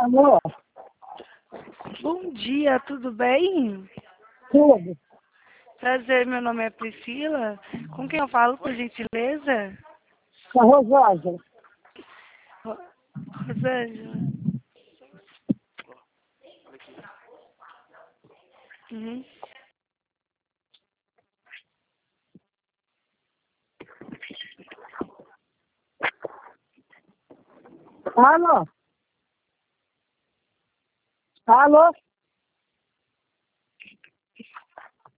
Alô? Bom dia, tudo bem? Tudo. Prazer, meu nome é Priscila. Com quem eu falo, por gentileza? Com a Rosângela. Rosângela. Uhum. Alô? Alô?